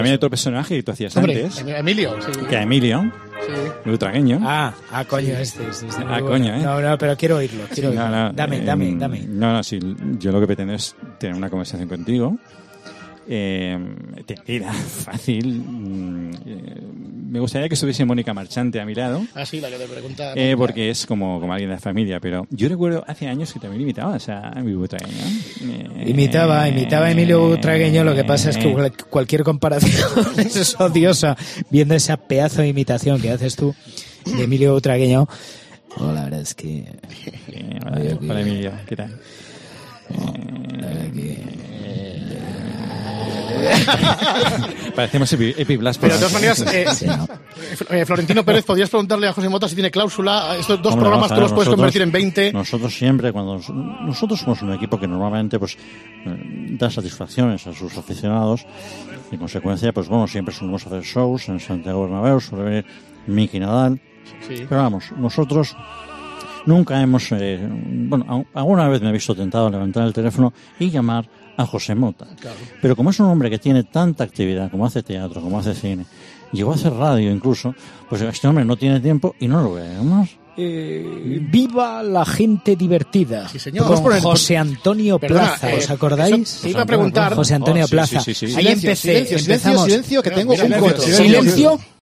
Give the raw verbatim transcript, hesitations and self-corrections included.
También hay otro personaje que tú hacías Hombre, antes. Emilio. Sí. Que a Emilio, Sí. el utragueño. Ah, ah, coño, este. este, este Ah, muy coño, bueno. ¿eh? No, no, pero quiero oírlo. Quiero Sí, oírlo. no, no, dame, eh, dame, dame. No, no, sí, yo lo que pretendo es tener una conversación contigo. Eh, tendida, fácil. Eh, me gustaría que estuviese Mónica Marchante a mi lado. Ah, sí, la que te pregunta. Eh, porque es como, como alguien de la familia, pero yo recuerdo hace años que también imitabas a Emilio Butragueño. Eh, Imitaba, imitaba a Emilio Butragueño, lo que pasa es que eh, cual- cualquier comparación es odiosa, viendo esa pedazo de imitación que haces tú de Emilio Butragueño. Oh, la verdad es que... eh, hola, hola, Emilio, ¿qué tal? Parecemos Epi, Epi Blas. Pero de todas maneras, eh, Sí, ¿no? eh, Florentino Pérez, podrías preguntarle a José Mota si tiene cláusula. Estos dos Hombre, programas vamos a tú ver, los puedes nosotros- convertir en veinte. Nosotros siempre, cuando nos- nosotros somos un equipo que normalmente pues eh, da satisfacciones a sus aficionados y en consecuencia, pues bueno, siempre solemos hacer shows en Santiago Bernabéu, suele venir Miki Nadal, Sí. pero vamos, nosotros nunca hemos, eh, bueno, a- alguna vez me he visto tentado a levantar el teléfono y llamar a José Mota. Claro. Pero como es un hombre que tiene tanta actividad, como hace teatro, como hace cine, llegó a hacer radio incluso, pues este hombre no tiene tiempo y no lo vemos. Eh, viva la gente divertida. Sí, señor. Con Vamos por el- José Antonio Perdona, Plaza, eh, ¿os acordáis? eso te iba a preguntar. José Antonio Oh, sí, Plaza. sí, sí, sí. Ahí Silencio, empecé. silencio, silencio, empezamos. silencio, que tengo un Silencio, coto. silencio.